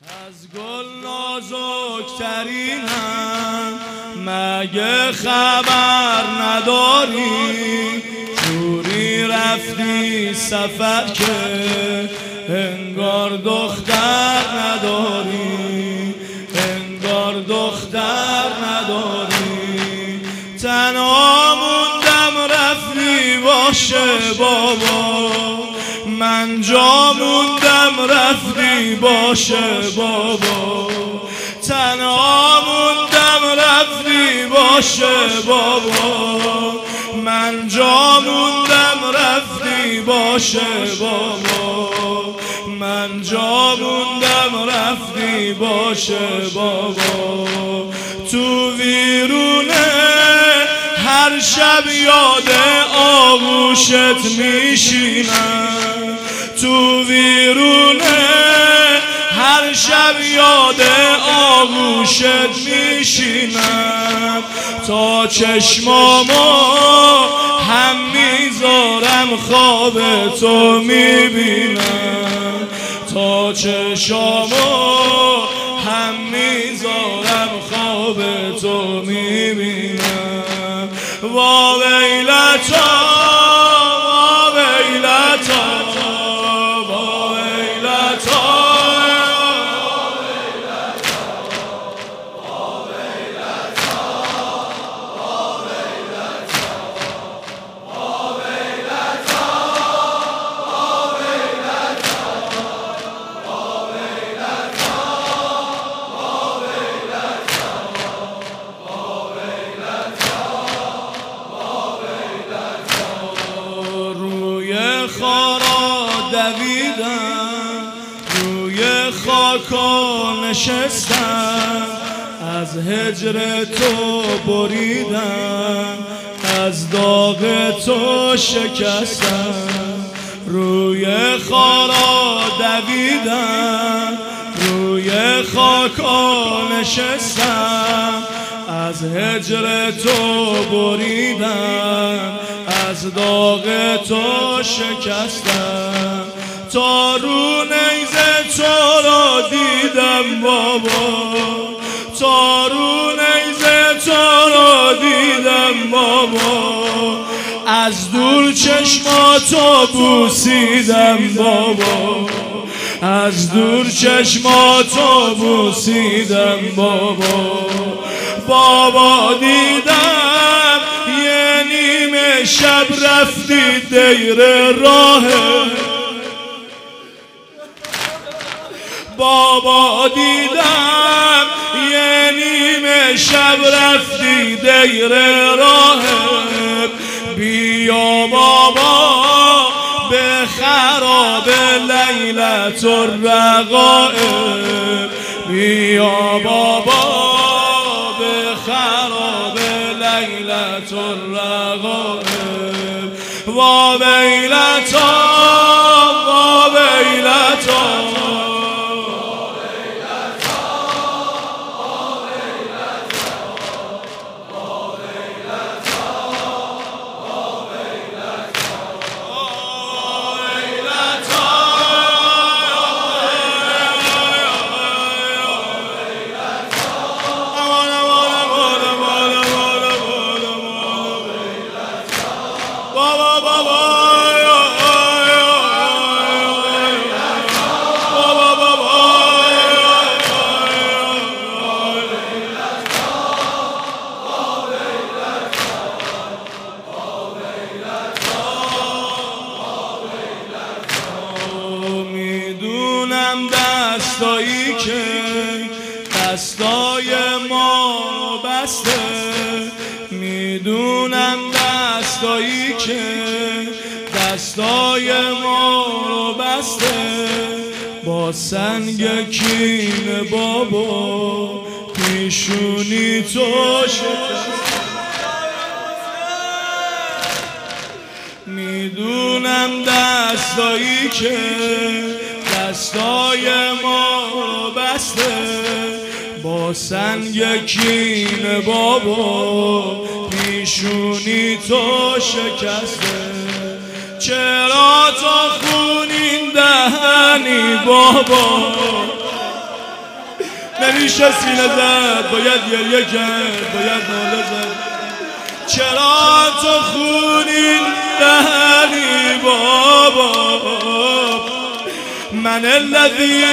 از گل نازکترینم مگه خبر نداری؟ جوری رفتی سفر که انگار دختر نداری، انگار دختر نداری. تنها موندم رفتی باشه بابا، من جا موندم رفتی باشه بابا. تنها موندم رفتی باشه بابا، من جا موندم رفتی باشه بابا. من جا موندم رفتی باشه بابا. تو ویرونه هر شب یاد آغوشت میشینم، تو ویرونه هر شب یاد آغوشت میشینم. تا چشمامو هم میذارم خواب تو میبینم، تا چشمامو هم میذارم خواب تو میبینم. وا ویلتا وا ویلتا وا ویلتا خارا دویدم، روی خاکا نشستم، از هجر تو بریدم، از داغ تو شکستم. روی خارا دویدم، روی خاکا نشستم، از هجر تو بریدم، از داغ تو شکستم. تا رو نیزه تو را دیدم بابا، تا رو نیزه تو را دیدم بابا. از دور چشماتو بوسیدم بابا، از دور چشماتو بوسیدم بابا. بابا دیدم یه نیمه شب رفتی دیر راه، بابا دیدم یه نیمه شب رفتی دیر راه. بیا بابا به خراب لیلت الرغائب، بیا بابا به خراب لیلت الرغائب. وا ویلتا وا ویلتا دستایی که دستای ما رو بسته، میدونم دستایی که دستای ما رو بسته. با سنگ کین بابا پیشونی تو شکسته، میدونم دستایی که دستای ما رو بسته. با سنگ کین بابا پیشونی تو شکسته. چرا تا خونین دهنی بابا، پیش سینه زد، باید گریه کرد، باید ناله زد. چرا تو خونین دهنی بابا، من الذی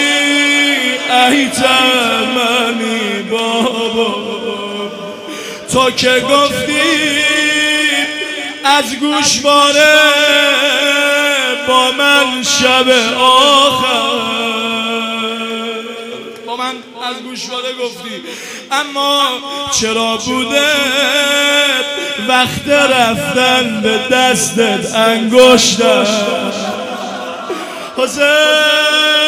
ایتمنی بابا. تو که گفتی از گوشواره با من شب آخر، با من از گوشواره گفتی، اما چرا بوده وقت رفتن به دستت انگشتم. حسین